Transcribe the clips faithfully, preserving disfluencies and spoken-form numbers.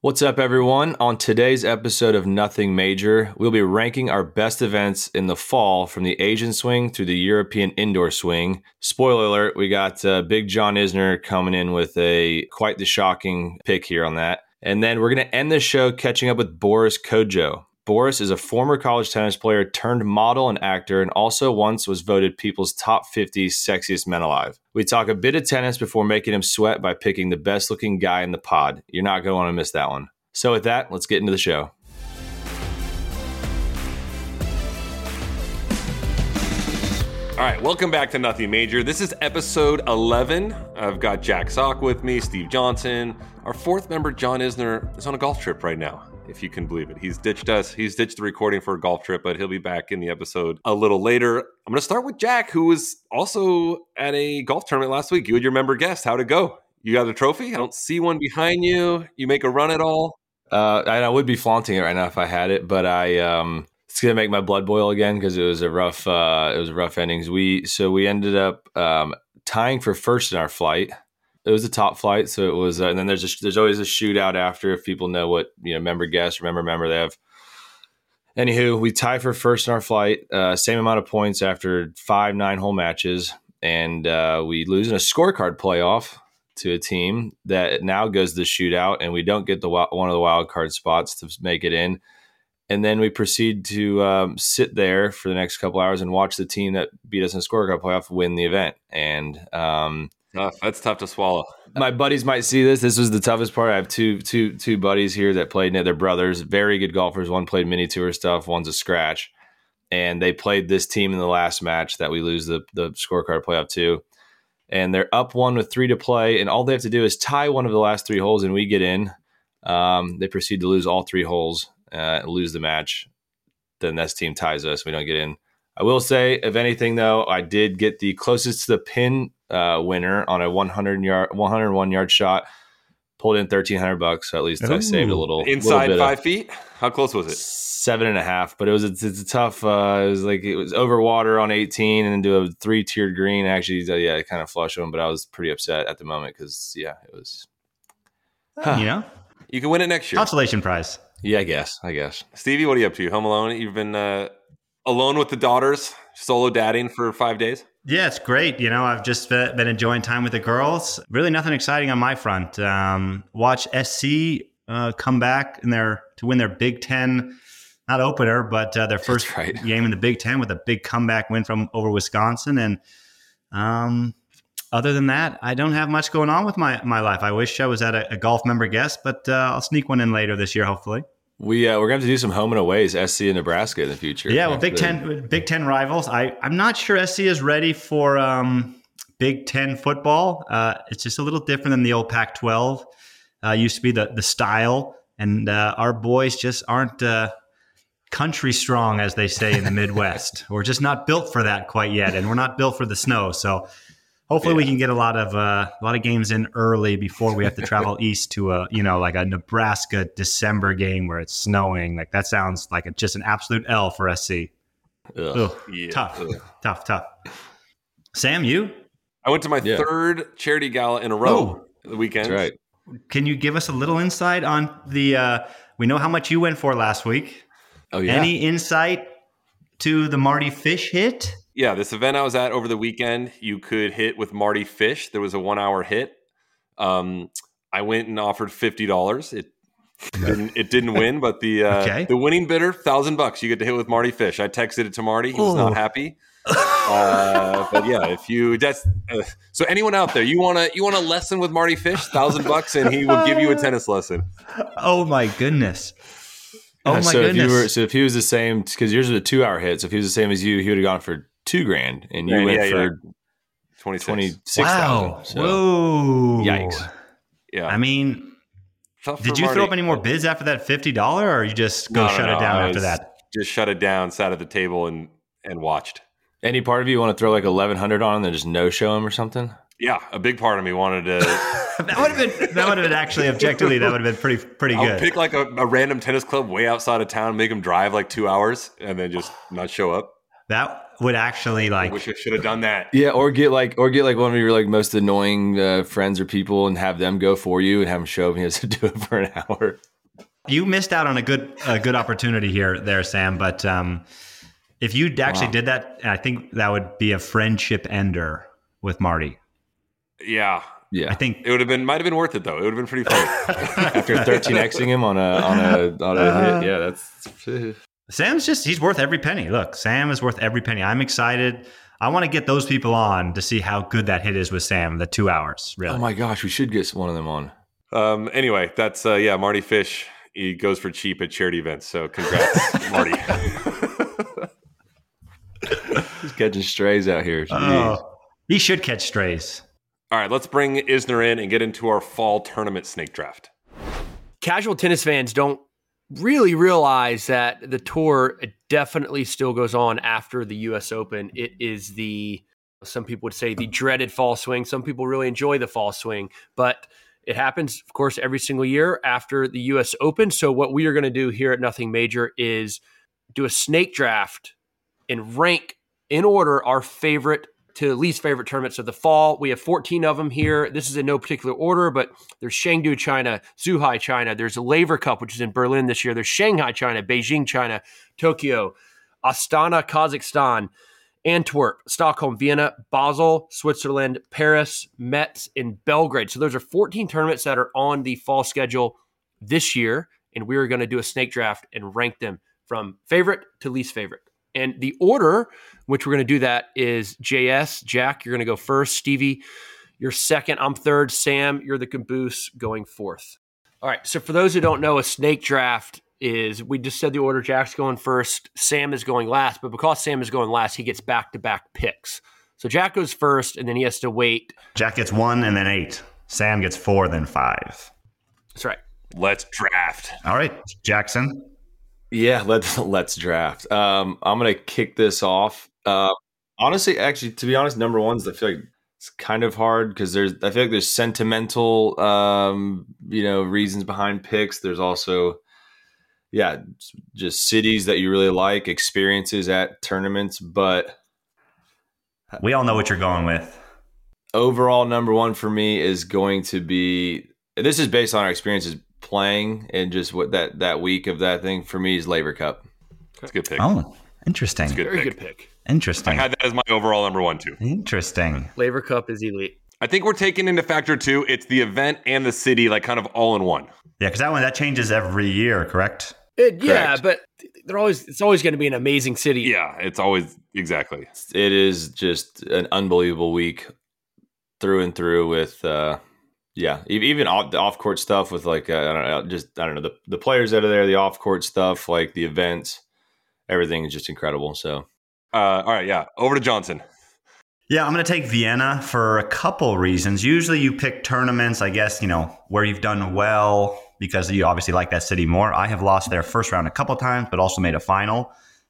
What's up, everyone? On today's episode of Nothing Major, we'll be ranking our best events in the fall from the Asian swing through the European indoor swing. Spoiler alert, we got uh, Big John Isner coming in with a quite the shocking pick here on that. And then we're going to end the show catching up with Boris Kodjoe. Boris is a former college tennis player turned model and actor, and also once was voted People's Top fifty Sexiest Men Alive. We talk a bit of tennis before making him sweat by picking the best looking guy in the pod. You're not going to want to miss that one. So with that, let's get into the show. All right, welcome back to Nothing Major. This is episode eleven. I've got Jack Sock with me, Steve Johnson. Our fourth member, John Isner, is on a golf trip right now, if you can believe it. He's ditched us. He's ditched the recording for a golf trip, but he'll be back in the episode a little later. I'm going to start with Jack, who was also at a golf tournament last week. You and your member guest. How'd it go? You got a trophy? I don't see one behind you. You make a run at all? Uh, I, I would be flaunting it right now if I had it, but I um, it's gonna make my blood boil again because it was a rough uh, it was a rough endings. We so we ended up um, tying for first in our flight. It was a top flight, so it was, uh, and then there's a, there's always a shootout after if people know what you know member guest remember member they have. Anywho, we tie for first in our flight, uh, same amount of points after five nine hole matches, and uh, we lose in a scorecard playoff to a team that now goes to the shootout, and we don't get the one of the wild card spots to make it in. And then we proceed to um, sit there for the next couple hours and watch the team that beat us in the scorecard playoff win the event. And um, tough. That's tough to swallow. My buddies might see this. This was the toughest part. I have two, two, two buddies here that played. They're brothers, very good golfers. One played mini tour stuff. One's a scratch. And they played this team in the last match that we lose the, the scorecard playoff to. And they're up one with three to play, and all they have to do is tie one of the last three holes, and we get in. Um, they proceed to lose all three holes, uh, lose the match. Then this team ties us. We don't get in. I will say, if anything, though, I did get the closest to the pin uh, winner on a one hundred yard, one hundred one yard shot. Pulled in thirteen hundred bucks. So at least Ooh. I saved a little. Inside little bit five of, feet? How close was it? Seven and a half. But it was it's, it's a tough. Uh, it was like it was over water on eighteen and then do a three tiered green. Actually, uh, yeah, kind of flush them. But I was pretty upset at the moment because yeah, it was. Huh. You know, you can win it next year. Consolation prize. Yeah, I guess. I guess. Stevie, what are you up to? Home alone? You've been uh, alone with the daughters, solo dadding for five days. Yeah, it's great. You know, I've just been enjoying time with the girls. Really nothing exciting on my front. Um, watch S C uh, come back in their to win their Big Ten, not opener, but uh, their first right. game in the Big Ten with a big comeback win from over Wisconsin. And um, other than that, I don't have much going on with my, my life. I wish I was at a, a golf member guest, but uh, I'll sneak one in later this year, hopefully. We uh, we're going to have to do some home and aways, S C and Nebraska in the future. Yeah, well, Big Ten, Big Ten rivals. I I'm not sure S C is ready for um, Big Ten football. Uh, it's just a little different than the old Pac twelve. Uh, used to be the the style, and uh, our boys just aren't uh, country strong, as they say in the Midwest. We're just not built for that quite yet, and we're not built for the snow. So. Hopefully, yeah. we can get a lot of uh, a lot of games in early before we have to travel east to a you know like a Nebraska December game where it's snowing. Like that sounds like a, just an absolute L for S C. Ugh. Ugh, yeah. Tough, Ugh. tough, tough. Sam, you? I went to my yeah. third charity gala in a row oh, the weekend. That's right. Can you give us a little insight on the? Uh, we know how much you went for last week. Oh yeah. Any insight to the Marty Fish hit? Yeah, this event I was at over the weekend, you could hit with Marty Fish. There was a one-hour hit. Um, I went and offered fifty dollars. It didn't. It didn't win, but the uh, okay. the winning bidder, thousand bucks. You get to hit with Marty Fish. I texted it to Marty. He was Ooh. not happy. uh, but yeah, if you that's uh, so anyone out there, you wanna you want a lesson with Marty Fish, thousand bucks, and he will give you a tennis lesson. Oh my goodness. Oh my so goodness. If you were, so if he was the same, because yours was a two-hour hit. So if he was the same as you, he would have gone for two grand, and you yeah, went yeah, for yeah. twenty-six. twenty-six wow. So. Whoa. Yikes. Yeah. I mean, did you Marty. throw up any more bids after that fifty dollars, or you just go no, shut no, it down no. after that? Just shut it down, sat at the table, and and watched. Any part of you want to throw like eleven hundred on and then just no-show him or something? Yeah, a big part of me wanted to. that would have been that would have been actually objectively that would have been pretty pretty good. I'll pick like a, a random tennis club way outside of town, make them drive like two hours, and then just not show up. That would actually like. I wish I should have done that. Yeah, or get like or get like one of your like most annoying uh, friends or people and have them go for you and have them show up. And he has to do it for an hour. You missed out on a good a good opportunity here, there, Sam. But um, if you actually Wow. did that, I think that would be a friendship ender with Marty. Yeah. Yeah. I think It would have been, might have been worth it though. It would have been pretty funny. After thirteen Xing him on a on a on a hit, yeah, that's Sam's just, he's worth every penny. Look, Sam is worth every penny. I'm excited. I want to get those people on to see how good that hit is with Sam, the two hours, really. oh my gosh, we should get one of them on. um, anyway, that's, uh, yeah, Marty Fish. He goes for cheap at charity events. So congrats, Marty. He's catching strays out here. Jeez. Oh, he should catch strays. All right, let's bring Isner in and get into our fall tournament snake draft. Casual tennis fans don't really realize that the tour definitely still goes on after the U S Open. It is the, some people would say the dreaded fall swing. Some people really enjoy the fall swing, but it happens, of course, every single year after the U S Open. So what we are going to do here at Nothing Major is do a snake draft and rank in order our favorite to least favorite tournaments of the fall. We have fourteen of them here. This is in no particular order, but there's Chengdu, China, Zhuhai, China. There's a Laver Cup, which is in Berlin this year. There's Shanghai, China, Beijing, China, Tokyo, Astana, Kazakhstan, Antwerp, Stockholm, Vienna, Basel, Switzerland, Paris, Metz, and Belgrade. So those are fourteen tournaments that are on the fall schedule this year, and we are going to do a snake draft and rank them from favorite to least favorite. And the order which we're going to do that is J S, Jack, you're going to go first. Stevie, you're second. I'm third. Sam, you're the caboose going fourth. All right, so for those who don't know, a snake draft is, we just said the order, Jack's going first, Sam is going last, but because Sam is going last, he gets back-to-back picks. So Jack goes first, and then he has to wait. Jack gets one and then eight. Sam gets four, then five. That's right. Let's draft. All right, Jackson. Yeah, let's let's draft. Um, I'm gonna kick this off. Uh, honestly, actually, to be honest, number ones, I feel like it's kind of hard because there's, I feel like there's sentimental, um, you know, reasons behind picks. There's also, yeah, just cities that you really like, experiences at tournaments. But We all know what you're going with. overall, number one for me is going to be. This is based on our experiences playing and just what that that week of that thing for me is Laver Cup. That's a good pick. Oh, interesting. Good Very pick. good pick. Interesting. I had that as my overall number one, too. Interesting. Laver Cup is elite. I think we're taking into factor, too, it's the event and the city, like kind of all in one. Yeah, because that one, that changes every year, correct? It, yeah, Correct. but they're always it's always going to be an amazing city. Yeah, it's always, exactly. It is just an unbelievable week through and through with, uh, yeah, e- even off, the off court stuff with like, uh, I don't know, just, I don't know, the, the players that are there, the off court stuff, like the events, everything is just incredible. So, Uh, all right, yeah. Over to Johnson. Yeah, I'm going to take Vienna for a couple reasons. Usually you pick tournaments, I guess, you know, where you've done well because you obviously like that city more. I have lost their first round a couple times, but also made a final.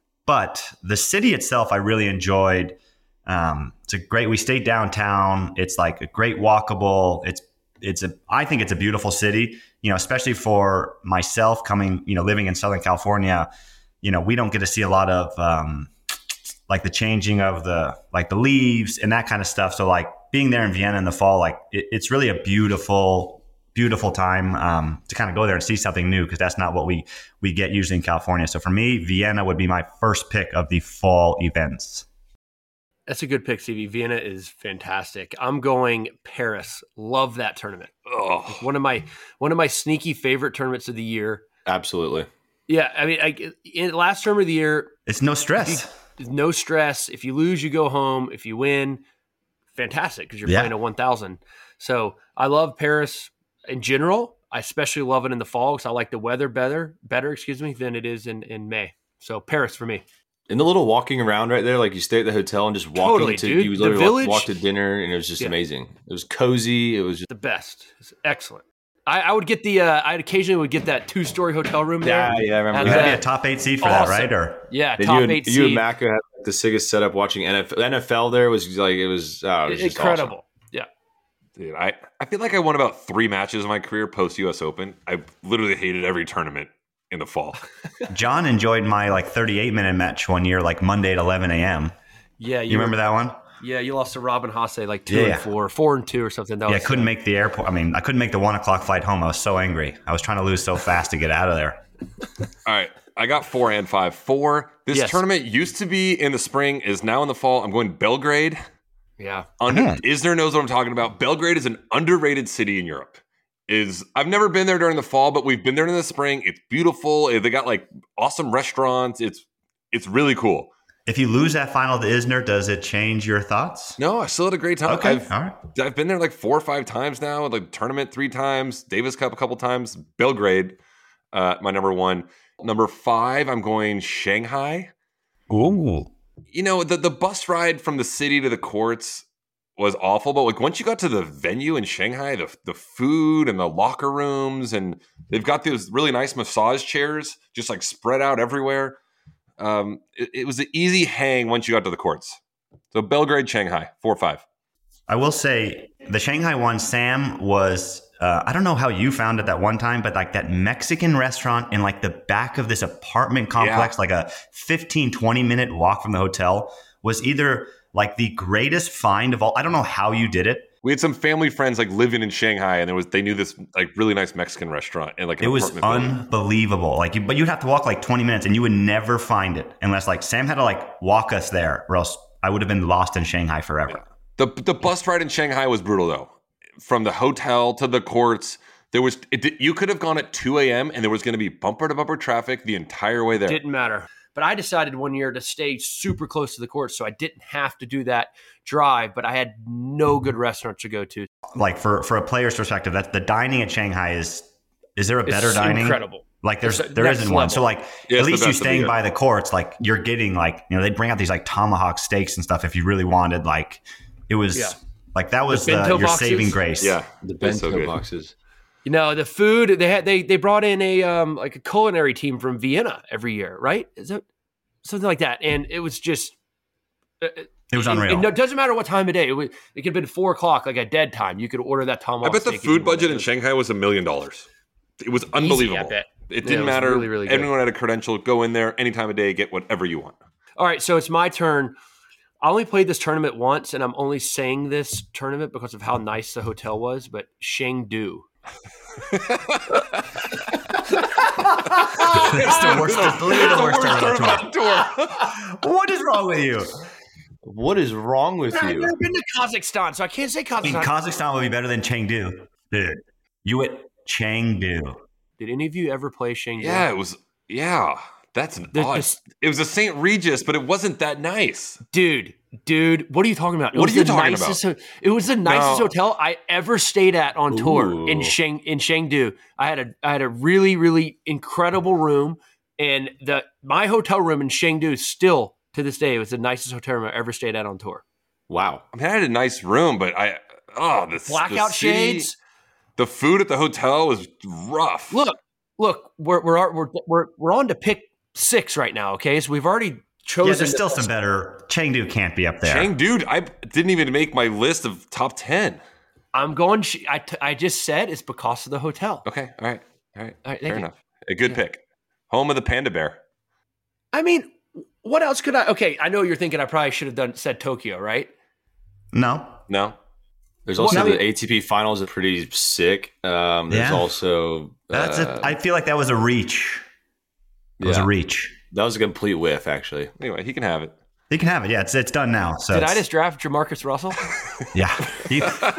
But the city itself, I really enjoyed. Um, it's a great, we stayed downtown. It's like a great walkable. It's, it's a, I think it's a beautiful city, you know, especially for myself coming, you know, living in Southern California. You know, we don't get to see a lot of, um, like the changing of the, like the leaves and that kind of stuff. So like being there in Vienna in the fall, like it, it's really a beautiful, beautiful time um, to kind of go there and see something new. Cause that's not what we, we get usually in California. So for me, Vienna would be my first pick of the fall events. That's a good pick, Stevie. Vienna is fantastic. I'm going Paris. Love that tournament. Oh, One of my one of my sneaky favorite tournaments of the year. absolutely. Yeah, I mean, I, in last tournament of the year, It's no stress. there's no stress. If you lose, you go home. If you win, fantastic because you're Yeah. playing a one thousand. So I love Paris in general. I especially love it in the fall because I like the weather better, better, excuse me, than it is in, in May. So Paris for me. And the little walking around right there, like you stay at the hotel and just walking Totally, to, dude. you The literally village- walk, walk to dinner and it was just Yeah. amazing. It was cozy. It was just, The best. It's excellent. I, I would get the, uh, I occasionally would get that two-story hotel room there. yeah, yeah, I remember Had You that. gotta be that. a top eight seed for Awesome. that, right? Or Yeah, And top you and, eight you and seed. Mako had like, the sickest setup watching N F L. N F L there was like, it was, oh, it was just Incredible. awesome. Yeah. dude, I, I feel like I won about three matches in my career post U S Open. I literally hated every tournament in the fall. John enjoyed my like thirty-eight minute match one year, like Monday at eleven a.m. Yeah. You remember that one? Yeah, you lost to Robin Hasse like two Yeah, and yeah. four, four and two or something. That Yeah, I was, couldn't make the airport. I mean, I couldn't make the one o'clock flight home. I was so angry. I was trying to lose so fast to get out of there. All right. I got four and five. Four. This Yes. tournament used to be in the spring, is now in the fall. I'm going Belgrade. Yeah. Under, Man. Isner knows what I'm talking about. Belgrade is an underrated city in Europe. Is I've never been there during the fall, but we've been there in the spring. It's beautiful. They got like awesome restaurants. It's it's really cool. If you lose that final to Isner, does it change your thoughts? No, I still had a great time. Okay, I've, all right. I've been there like four or five times now. Like tournament three times, Davis Cup a couple times, Belgrade, uh, my number one. Number five, I'm going Shanghai. Ooh. You know, the, the bus ride from the city to the courts was awful, but like once you got to the venue in Shanghai, the the food and the locker rooms, and they've got those really nice massage chairs just like spread out everywhere. Um, it, it was an easy hang once you got to the courts. So Belgrade, Shanghai, four or five. I will say the Shanghai one, Sam, was, uh, I don't know how you found it that one time, but like that Mexican restaurant in like the back of this apartment complex, Yeah. like a fifteen, twenty minute walk from the hotel, was either like the greatest find of all. I don't know how you did it. We had some family friends like living in Shanghai, and there was they knew this like really nice Mexican restaurant and like an It was apartment building. unbelievable. Like, you, but you'd have to walk like twenty minutes and you would never find it unless like Sam had to like walk us there, or else I would have been lost in Shanghai forever. The the bus ride in Shanghai was brutal though. From the hotel to the courts, there was it, you could have gone at two a.m. and there was going to be bumper to bumper traffic the entire way there. Didn't matter. But I decided one year to stay super close to the court, so I didn't have to do that drive, but I had no good restaurants to go to. Like for, for a player's perspective, that's the dining at Shanghai is, is there a better It's dining? incredible. Like there's, It's there next isn't one. level. So like Yeah, at it's the least you best of the staying year. by the courts, like you're getting like, you know, they'd bring out these like tomahawk steaks and stuff if you really wanted. Like it was Yeah. like, that was The the, bento your boxes? saving grace. Yeah, The it's so bento good. boxes. You know, the food they had they they brought in a um like a culinary team from Vienna every year, right? Is that something like that? And it was just uh, It was unreal. It, it doesn't matter what time of day. It, was, it could have been four o'clock, like a dead time. You could order that tomahawk. I bet the steak if food you wanted budget in to. Shanghai was a million dollars. It was unbelievable. I bet. It Yeah, didn't it was matter. really, really good. Everyone had a credential. Go in there any time of day, get whatever you want. All right, so it's my turn. I only played this tournament once, and I'm only saying this tournament because of how nice the hotel was. But Chengdu. It's the worst, it's literally the worst tournament tournament tour. on tour. What is wrong with you? What is wrong with I've you? never been to Kazakhstan, so I can't say I mean, Kazakhstan. Kazakhstan would be better than Chengdu. Dude, you at Chengdu. Did any of you ever play Chengdu? Yeah, it was. Yeah, that's an The- odd. the- It was a Saint Regis, but it wasn't that nice. Dude, dude, what are you talking about? It What was are you the talking nicest, ho- It was the nicest No. hotel I ever stayed at on tour in Ooh. Sheng in Chengdu. I had a I had a really really incredible room, and the my hotel room in Chengdu still to this day was the nicest hotel room I ever stayed at on tour. Wow. I mean, I had a nice room, but I oh the Blackout the city- shades. The food at the hotel was rough. Look, look, we're we're we're we're, we're on to pick six right now. Okay, so we've already chosen. Yeah, there's the still best- some better. Chengdu can't be up there. Cheng, dude, I didn't even make my list of top ten. I'm going. Sh- I t- I just said it's because of the hotel. Okay, all right, all right, All right, thank fair you. enough. A good Yeah. pick. Home of the panda bear. I mean, what else could I? Okay, I know you're thinking I probably should have done said Tokyo, right? No. No, There's also Well, the A T P finals are pretty sick. Um, there's Yeah. also That's uh, a, I feel like that was a reach. It was yeah. a reach. That was a complete whiff, actually. anyway, he can have it. You can have it. Yeah, it's it's done now. So Did I it's- just draft Jamarcus Russell? Yeah. He-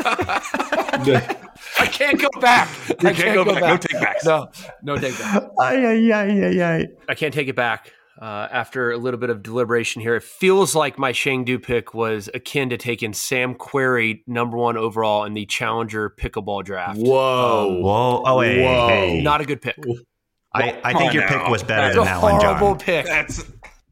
I can't go back. I can't go back. No take backs. No, no take back. Ay, ay, ay, ay, ay. I can't take it back. Uh, after a little bit of deliberation here, it feels like my Chengdu pick was akin to taking Sam Querrey number one overall in the Challenger pickleball draft. Whoa. Whoa. Oh, hey, Whoa. hey. Not a good pick. I, I Come think on your now. pick was better It's than a that one, horrible John. pick. That's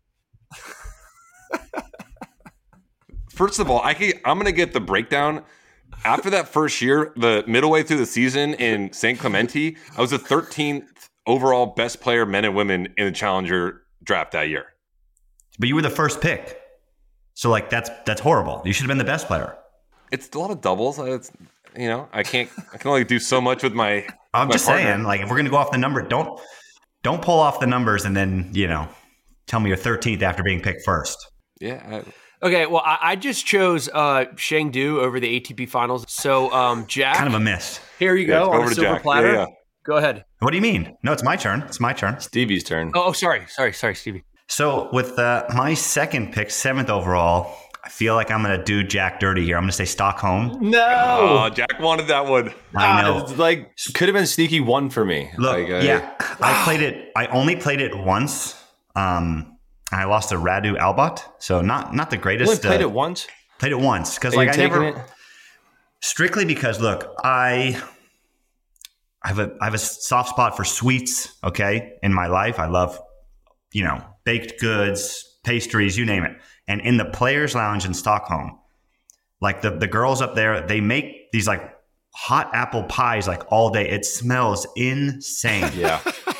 first of all, I can, I'm going to get the breakdown. After that first year, the middle way through the season in Saint Clemente, I was the thirteenth overall best player, men and women, in the Challenger draft that year. But you were the first pick. So, like, that's that's horrible. You should have been the best player. It's a lot of doubles. It's, you know, I can't. I can only do so much with my. I'm my just partner. saying, like, if we're going to go off the number, don't don't pull off the numbers and then, you know, tell me you're thirteenth after being picked first. Yeah. I, Okay, well, I, I just chose uh, Chengdu over the A T P Finals. So, um, Jack, Kind of a miss. here you Yeah, go go on over a to silver Jack. platter. Yeah, yeah. Go ahead. What do you mean? No, it's my turn. It's my turn. Stevie's turn. Oh, oh, sorry, sorry, sorry, Stevie. So with uh, my second pick, seventh overall, I feel like I'm going to do Jack dirty here. I'm going to say Stockholm. No. Oh, Jack wanted that one. I know. Ah, it's like could have been sneaky one for me. Look, like, I- yeah, I played it. I only played it once. Um, I lost to Radu Albot, so not not the You greatest. only played uh, it once. Played it once because Are like you I taking never it? strictly because look, I I have a I have a soft spot for sweets. Okay, in my life, I love you know baked goods, pastries, you name it. And in the Players Lounge in Stockholm, like the the girls up there, they make these like hot apple pies like all day. It smells insane. Yeah.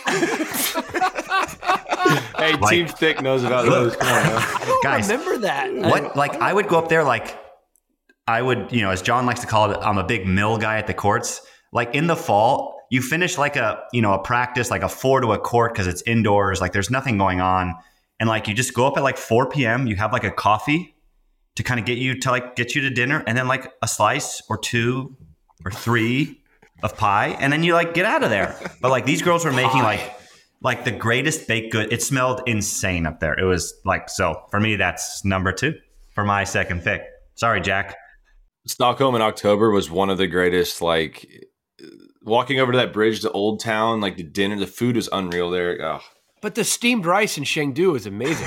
Hey, Like- Team Thick knows about those. Come on, man. Guys, Remember that? What like I would go up there like I would, you know, as John likes to call it, I'm a big mill guy at the courts. Like in the fall, you finish like a, you know, a practice, like a four to a court because it's indoors, like there's nothing going on. And like you just go up at like four p.m., you have like a coffee to kind of get you to like get you to dinner, and then like a slice or two or three of pie, and then you like get out of there. But like these girls were making like like the greatest baked good. It smelled insane up there. It was like, so for me, that's number two for my second pick. Sorry, Jack. Stockholm in October was one of the greatest. Like walking over to that bridge to Old Town, like the dinner, the food was unreal there. Oh. But the steamed rice in Chengdu is amazing.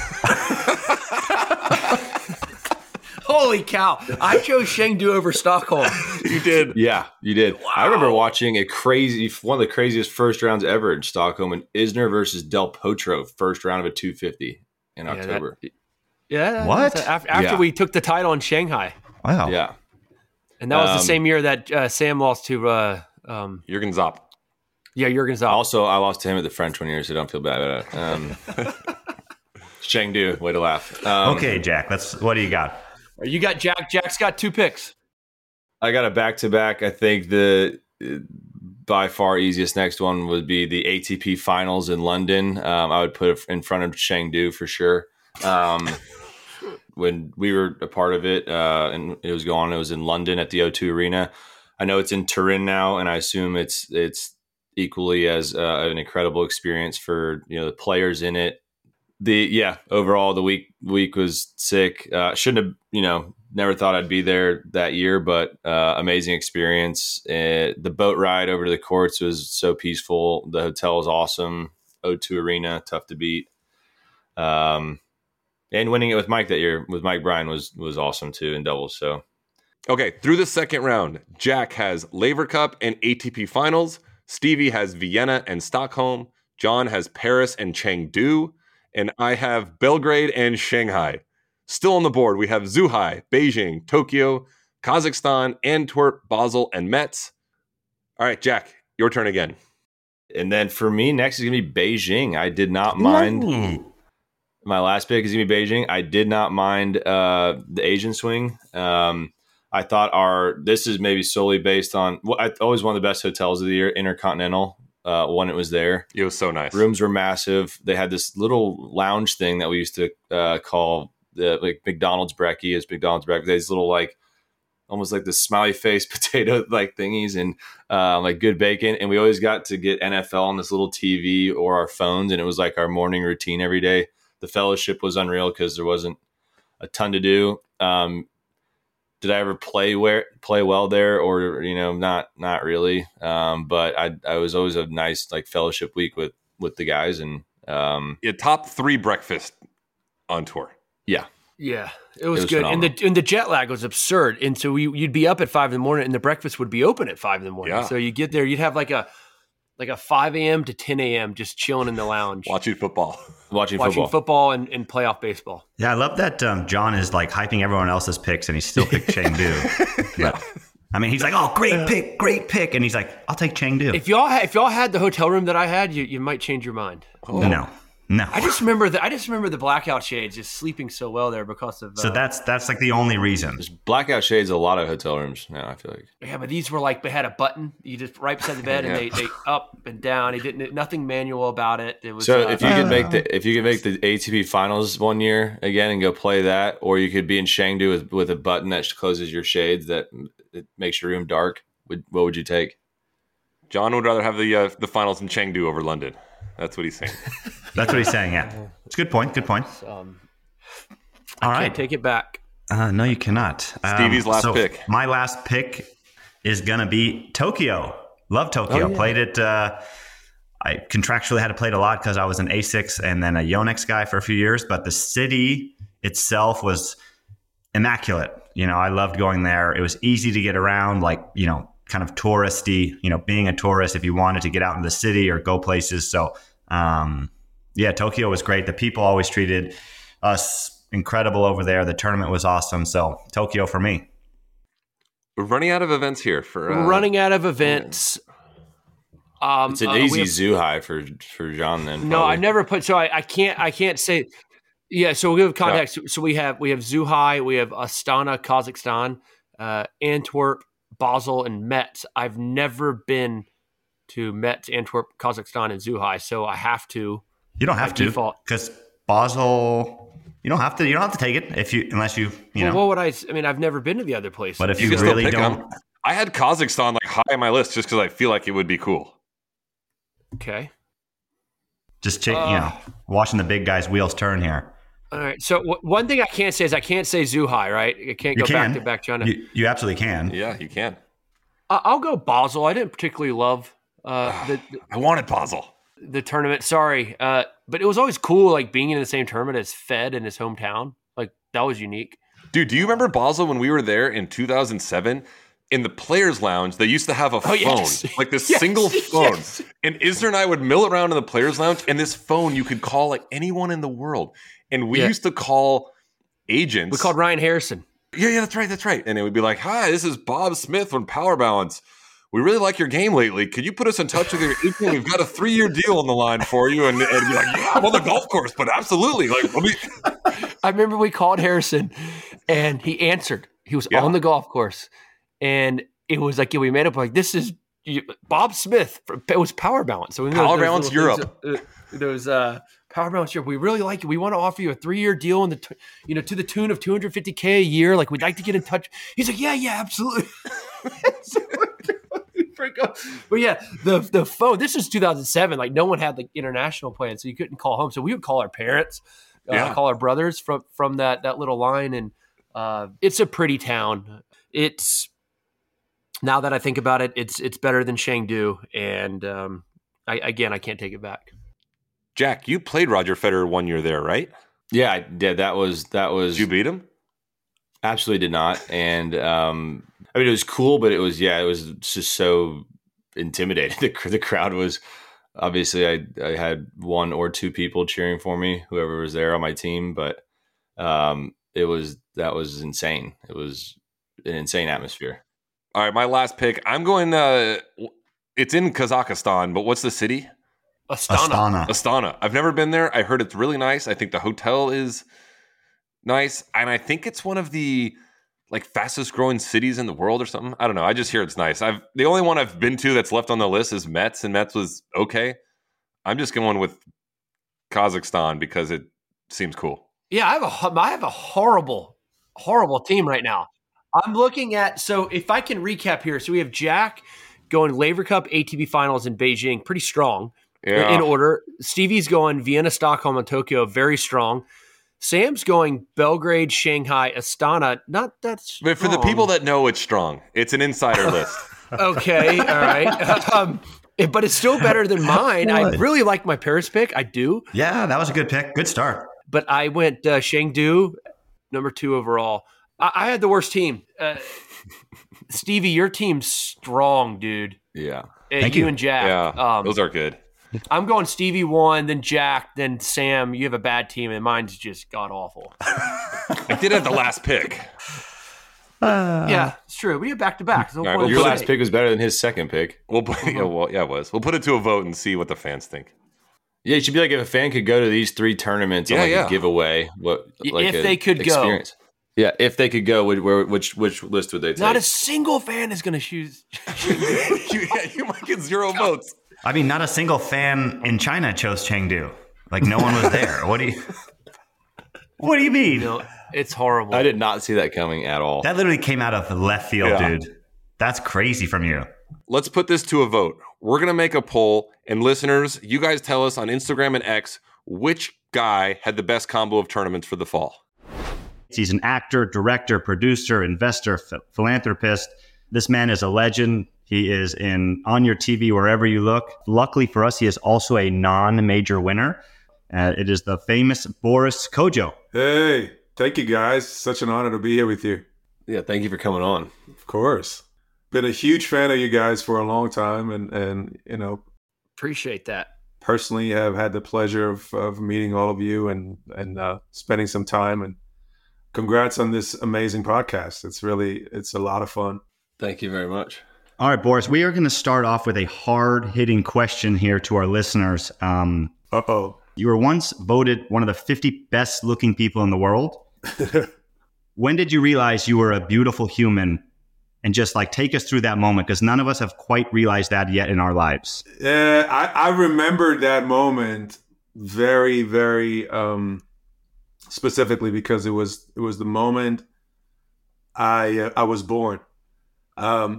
Holy cow. I chose Chengdu over Stockholm. You did. Yeah, you did. I remember watching a crazy, one of the craziest first rounds ever in Stockholm, and Isner versus Del Potro, first round of a two fifty in Yeah, that- October. Yeah. What? that's- After, after Yeah. we took the title in Shanghai. Wow. Yeah. And that was Um, the same year that uh, Sam lost to, uh, um, Jürgen Zopp. yeah, Jurgen Zopp. Also, I lost to him at the French one year, so don't feel bad about it. Um, Chengdu, way to laugh. Um, Okay, Jack. Let's. What do you got? You got Jack. Jack's got two picks. I got a back to back. I think the uh, by far easiest next one would be the A T P Finals in London. Um, I would put it in front of Chengdu for sure. Um, when we were a part of it, uh, and it was going, it was in London at the O two Arena. I know it's in Turin now, and I assume it's it's equally as uh, an incredible experience for you know the players in it. The yeah, overall the week week was sick. Uh, shouldn't have you know never thought I'd be there that year, but uh, amazing experience. Uh, the boat ride over to the courts was so peaceful. The hotel was awesome. O two Arena, tough to beat. Um, and winning it with Mike that year with Mike Bryan was was awesome too in doubles. So Okay, through the second round, Jack has Laver Cup and A T P Finals. Stevie has Vienna and Stockholm. John has Paris and Chengdu. And I have Belgrade and Shanghai. Still on the board, we have Zhuhai, Beijing, Tokyo, Kazakhstan, Antwerp, Basel, and Metz. All right, Jack, your turn again. and then for me next is gonna be Beijing. I did not mind. Ooh. My last pick is going to be Beijing. I did not mind uh, the Asian swing. Um, I thought our this is maybe solely based on well, I always one of the best hotels of the year, Intercontinental. Uh, when it was there, It was so nice. rooms were massive. They had this little lounge thing that we used to uh, call the like McDonald's brekkie. Is McDonald's brekkie? These little like almost like the smiley face potato like thingies and uh, like good bacon. And we always got to get N F L on this little T V or our phones, and it was like our morning routine every day. The fellowship was unreal because there wasn't a ton to do. Um, did I ever play where play well there, or you know, not not really. Um, but I I was always a nice like fellowship week with with the guys, and um, Yeah, top three breakfast on tour. yeah, Yeah, it was, was good, and phenomenal. the and the jet lag was absurd. And so we, you'd be up at five in the morning, and the breakfast would be open at five in the morning. Yeah. So you get there, you'd have like a like a five a.m. to ten a.m. just chilling in the lounge, Watching football. watching, watching football. football, and, and playoff baseball. Yeah, I love that um, John is like hyping everyone else's picks, and he still picked Chengdu. Yeah. I mean, he's like, "Oh, great pick, great pick," and he's like, "I'll take Chengdu." If y'all had, if y'all had the hotel room that I had, you, you might change your mind. Oh. No, No. I just remember the I just remember the blackout shades just sleeping so well there because of. Uh, so that's that's like the only reason. There's blackout shades in a lot of hotel rooms now, I feel like. Yeah, but these were like they had a button you just right beside the bed, Yeah. and they, they up and down. It didn't nothing manual about it. It was So uh, if you could make the if you could make the A T P finals one year again and go play that, or you could be in Chengdu with, with a button that closes your shades that it makes your room dark, would, what would you take? John would rather have the uh, the finals in Chengdu over London. That's what he's saying. That's what he's saying. Yeah, it's a good point. Good point. um, All I right. can't take it back. Uh, no, you cannot. Um, Stevie's last so pick. My last pick is gonna be Tokyo. Love Tokyo. Oh, yeah. Played it. Uh, I contractually had to play it a lot because I was an A six and then a Yonex guy for a few years. But the city itself was immaculate. You know, I loved going there. It was easy to get around. Like, you know, kind of touristy. You know, being a tourist, if you wanted to get out in the city or go places. So, um, yeah, Tokyo was great. The people always treated us incredible over there. The tournament was awesome. So Tokyo for me. We're running out of events here for uh, We're running out of events. Um, It's an uh, we easy have- zoo high for for John then. No, probably. I've never put. So I, I can't. I can't say. Yeah. So we'll give context. So we have we have Zhuhai, we have Astana, Kazakhstan, uh, Antwerp, Basel, and Metz. I've never been to Metz, Antwerp, Kazakhstan, and Zhuhai, so I have to. You don't have By to default. because Basel. You don't have to. You don't have to take it if you unless you you Well, know. what would I? I mean, I've never been to the other place. But if You you, can still really pick don't, them. I had Kazakhstan like high on my list just because I feel like it would be cool. Okay. just check, Uh, you know, watching the big guys' wheels turn here. All right. So w- one thing I can't say is I can't say Zhuhai, right? I can't You go can. back to back China. You, you absolutely can. Yeah, you can. I- I'll go Basel. I didn't particularly love uh, the, the I wanted Basel. the tournament. Sorry, uh, but it was always cool, like being in the same tournament as Fed in his hometown. Like that was unique. Dude, do you remember Basel when we were there in two thousand seven? In the players' lounge, they used to have a phone, yes. like this Yes, single phone. yes. And Isner and I would mill around in the players' lounge, and this phone you could call like anyone in the world. And we Yeah. used to call agents. We called Ryan Harrison. Yeah, yeah, that's right, that's right. And it would be like, "Hi, this is Bob Smith from Power Balance. We really like your game lately. Could you put us in touch with your agent? We've got a three-year deal on the line for you." And, and be like, "Yeah, I'm on the golf course, but absolutely, like, let me." I remember we called Harrison, and he answered. He was Yeah. on the golf course, and it was like yeah, we made up like this is you- Bob Smith. From, it was Power Balance. So we Power those Balance little Europe. things, uh, those uh, Power Balance Europe. We really like it. We want to offer you a three-year deal in the t- you know to the tune of two hundred fifty K a year. Like we'd like to get in touch. He's like, yeah, yeah, absolutely. So we freak out. But yeah, the the phone. This is two thousand seven. Like no one had like international plans, so you couldn't call home. So we would call our parents, uh, Yeah. call our brothers from from that that little line, and uh, it's a pretty town. It's now that I think about it, it's it's better than Chengdu, and um, I, again, I can't take it back. Jack, you played Roger Federer one year there, right? Yeah, I did. That was that was Did you beat him? absolutely did not. And um, I mean, it was cool, but it was yeah, it was just so intimidating. The, the crowd was obviously I I had one or two people cheering for me, whoever was there on my team, but um, it was that was insane. It was an insane atmosphere. All right, my last pick. I'm going. Uh, it's in Kazakhstan, but what's the city? Astana. Astana. Astana. I've never been there. I heard it's really nice. I think the hotel is nice, and I think it's one of the like fastest growing cities in the world or something. I don't know. I just hear it's nice. I've the only one I've been to that's left on the list is Metz, and Metz was okay. I'm just going with Kazakhstan because it seems cool. Yeah, I have a ho- I have a horrible, horrible team right now. I'm looking at so if I can recap here. So we have Jack going Laver Cup A T P Finals in Beijing, pretty strong Yeah. in order. Stevie's going Vienna, Stockholm, and Tokyo, very strong. Sam's going Belgrade, Shanghai, Astana. Not that strong. But for the people that know it's strong, it's an insider list. Okay, all right. Um, it- but it's still better than mine. I What? really like my Paris pick. I do. Yeah, that was a good pick. Good start. But I went uh, Chengdu, number two overall. I, I had the worst team. Uh, Stevie, your team's strong, dude. Yeah. Uh, Thank you, you. and Jack. Yeah, Um, those are good. I'm going Stevie one, then Jack, then Sam. You have a bad team, and mine's just god awful. I did have the last pick. yeah, it's true. We have back to back. All right, well, Your put last it- pick was better than his second pick. We'll put, yeah, well, yeah, it was. We'll put it to a vote and see what the fans think. Yeah, you should be like, if a fan could go to these three tournaments Yeah, and like yeah. a giveaway, what like If a they could go. experience. Yeah, if they could go, would, where, which which list would they take? Not a single fan is going to choose. you, yeah, you might get zero votes. I mean, not a single fan in China chose Chengdu. Like, no one was there. What do you? What do you mean? No, it's horrible. I did not see that coming at all. That literally came out of the left field, Yeah. dude. That's crazy from you. Let's put this to a vote. We're going to make a poll, and listeners, you guys tell us on Instagram and X which guy had the best combo of tournaments for the fall. He's an actor, director, producer, investor, ph- philanthropist. This man is a legend. He is in on your T V wherever you look. Luckily for us, he is also a non-major winner. Uh, it is the famous Boris Kodjoe. Hey, thank you guys. Such an honor to be here with you. Yeah, thank you for coming on. Of course. Been a huge fan of you guys for a long time, and, and you know, Appreciate that. personally have had the pleasure of, of meeting all of you and, and uh, spending some time. And congrats on this amazing podcast. It's really, it's a lot of fun. Thank you very much. All right, Boris, we are going to start off with a hard-hitting question here to our listeners. Um, Uh-oh. you were once voted one of the fifty best-looking people in the world. When did you realize you were a beautiful human? And just like take us through that moment, because none of us have quite realized that yet in our lives. Yeah, I, I remember that moment very, very um, specifically because it was it was the moment I uh, I was born, um,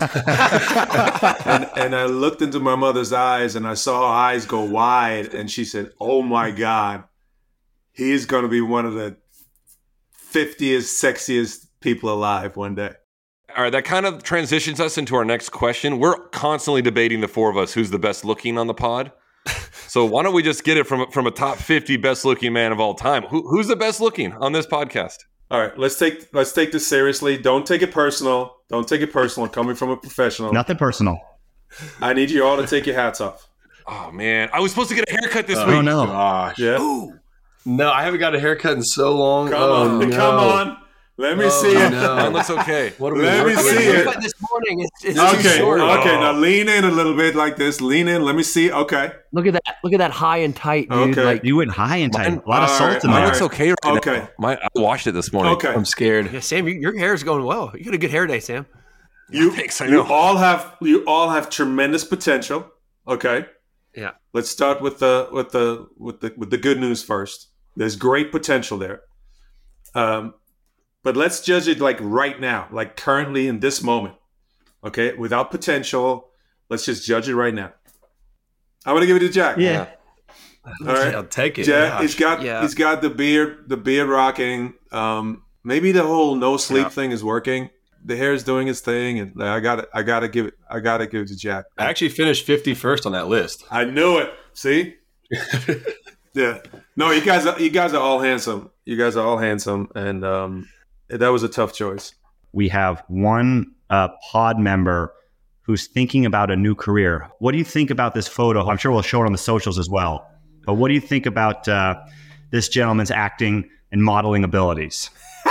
and and I looked into my mother's eyes and I saw her eyes go wide, and she said, "Oh my God, he is going to be one of the fiftieth sexiest people alive one day." All right, that kind of transitions us into our next question. We're constantly debating, the four of us, who's the best looking on the pod. So why don't we just get it from from a top fifty best looking man of all time? Who, who's the best looking on this podcast? All right, let's take let's take this seriously. Don't take it personal. Don't take it personal. Coming from a professional, Nothing personal. I need you all to take your hats off. Oh man, I was supposed to get a haircut this Oh, week. Oh, no. Gosh. Yeah, Ooh. No, I haven't got a haircut in so long. come oh, on, no. come on. Let me Oh, see it. no. Mine looks okay. What are we Let me working see with? it. But this morning, it's, it's Okay, too short. okay. Oh. Now lean in a little bit like this. Lean in. Let me see. Okay, Look at that! Look at that high and tight, dude. Okay. Like, You went high and tight. Mine- A lot of all salt right, in all Mine there. looks okay right Okay. now. Mine, I washed it this morning. okay. I'm scared. yeah, Sam, you, your hair is going well. You got a good hair day, Sam. You, Thanks, I you know. all have you all have tremendous potential. Okay, Yeah. let's start with the with the with the with the good news first. There's great potential there. Um, but let's judge it like right now, like currently in this moment. Okay, without potential, let's just judge it right now. I'm gonna give it to Jack. Yeah. All right. I'll take it. Jack, Gosh. he's got Yeah. he's got the beard, the beard rocking. Um, maybe the whole no sleep Yeah. thing is working. The hair is doing its thing, and I got to I got to give it. I got to give it to Jack. I actually finished fifty-first on that list. I knew it. See? Yeah. No, you guys. Are, you guys are all handsome. You guys are all handsome, and um, that was a tough choice. We have one uh, pod member who's thinking about a new career. What do you think about this photo? I'm sure we'll show it on the socials as well. But what do you think about uh, this gentleman's acting and modeling abilities?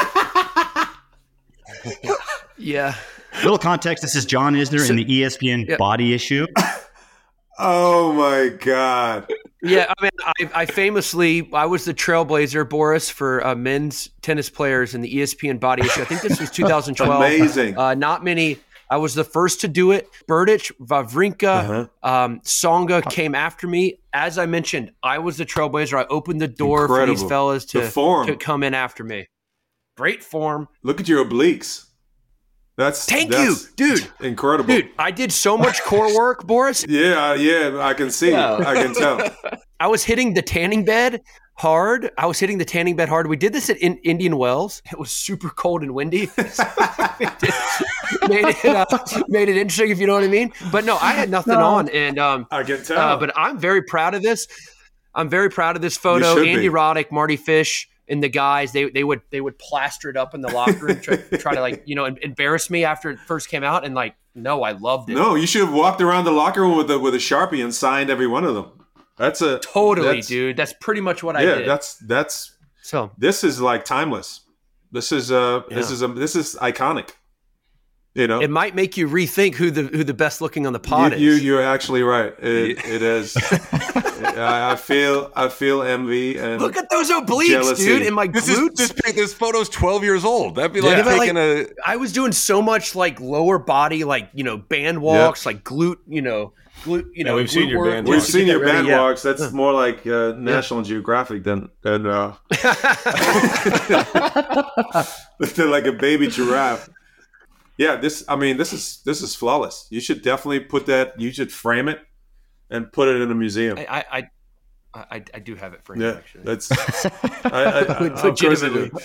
Yeah. Little context, this is John Isner in the E S P N Yeah. Body Issue. Oh my God! Yeah, I mean, I, I famously, I was the trailblazer, Boris, for uh, men's tennis players in the E S P N Body Issue. I think this was two thousand twelve. Amazing. Uh, not many. I was the first to do it. Berdych, Wawrinka, Uh-huh. um, Songa came after me. As I mentioned, I was the trailblazer. I opened the door for Incredible. these fellas The to, form. to come in after me. Great form. Look at your obliques. That's Thank that's you, dude. Incredible. Dude, I did so much core work, Boris. Yeah, yeah. I can see. Yeah. I can tell. I was hitting the tanning bed hard. I was hitting the tanning bed hard. We did this at in Indian Wells. It was super cold and windy. made it uh, made it interesting, if you know what I mean. But no, I had nothing on, and um, I can tell. uh, but I'm very proud of this. I'm very proud of this photo. should Andy be. Roddick, Marty Fish, and the guys they they would they would plaster it up in the locker room, try, try to like you know em- embarrass me after it first came out, and like no, I loved it. No, you should have walked around the locker room with a with a Sharpie and signed every one of them. That's a Totally, that's- dude. That's pretty much what I Yeah, did. that's that's so this is like timeless. This is uh this Yeah. is a, this is iconic. You know, it might make you rethink who the who the best looking on the pod you, you is. you're actually right. It, it is. I, I feel I feel envy and Look at those obliques, jealousy. dude, in my This glutes. is this, this photo's twelve years old. That'd be like Yeah, but, taking like, a. I was doing so much like lower body, like, you know, band walks, like glute, you know, glute, you know, we've seen glute your work band We've walks. just to seen get your ready, band yeah. walks. That's more like uh, National Geographic than than uh, than like a baby giraffe. Yeah, this. I mean, this is this is flawless. You should definitely put that. You should frame it and put it in a museum. I, I, I, I, I do have it for you, Yeah, actually. that's. I, I, I, of course I do. Legitimately.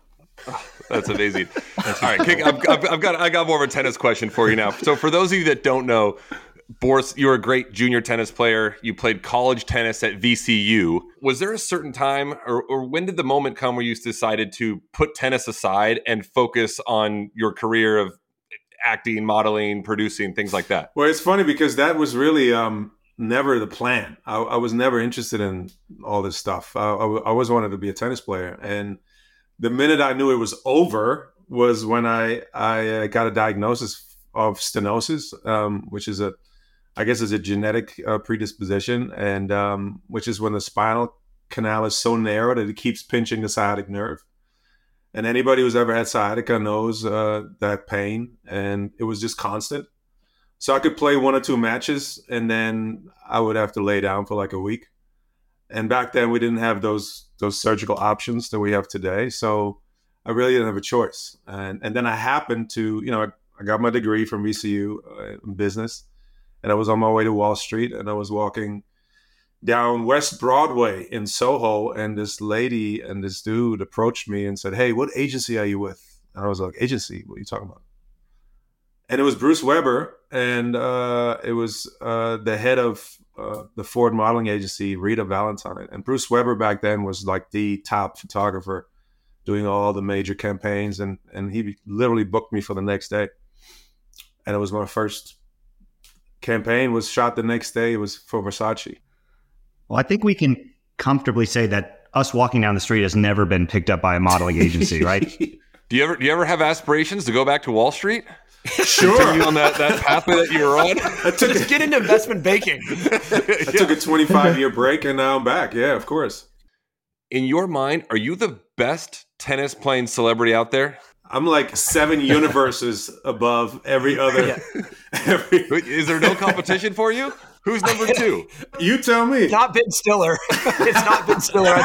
That's amazing. All right, Kick, I've, I've, I've got I got more of a tennis question for you now. So for those of you that don't know, Boris, you were a great junior tennis player. You played college tennis at V C U. Was there a certain time, or, or when did the moment come where you decided to put tennis aside and focus on your career of acting, modeling, producing, things like that? Well, it's funny because that was really um, never the plan. I, I was never interested in all this stuff. I, I, I always wanted to be a tennis player, and the minute I knew it was over was when I I uh, got a diagnosis of stenosis, um, which is a I guess is a genetic uh, predisposition, and um, which is when the spinal canal is so narrow that it keeps pinching the sciatic nerve. And anybody who's ever had sciatica knows uh, that pain, and it was just constant. So I could play one or two matches, and then I would have to lay down for like a week. And back then, we didn't have those those surgical options that we have today. So I really didn't have a choice. And and then I happened to, you know, I, I got my degree from V C U uh, in business, and I was on my way to Wall Street, and I was walking down West Broadway in Soho, and this lady and this dude approached me and said, "Hey, what agency are you with?" And I was like, "Agency? What are you talking about?" And it was Bruce Weber, and uh, it was uh, the head of uh, the Ford modeling agency, Rita Valentine. And Bruce Weber back then was like the top photographer doing all the major campaigns, and and he literally booked me for the next day. And it was my first campaign was shot the next day. It was for Versace. Well, I think we can comfortably say that us walking down the street has never been picked up by a modeling agency, right? Do you ever do you ever have aspirations to go back to Wall Street? Sure. Continue on that, that pathway that you were on? I took Just get into investment banking. I took a twenty-five year break, and now I'm back. Yeah, of course. In your mind, are you the best tennis playing celebrity out there? I'm like seven universes above every other. Yeah. Every, Is there no competition for you? Who's number two? you tell me. Not Ben Stiller. It's not Ben Stiller.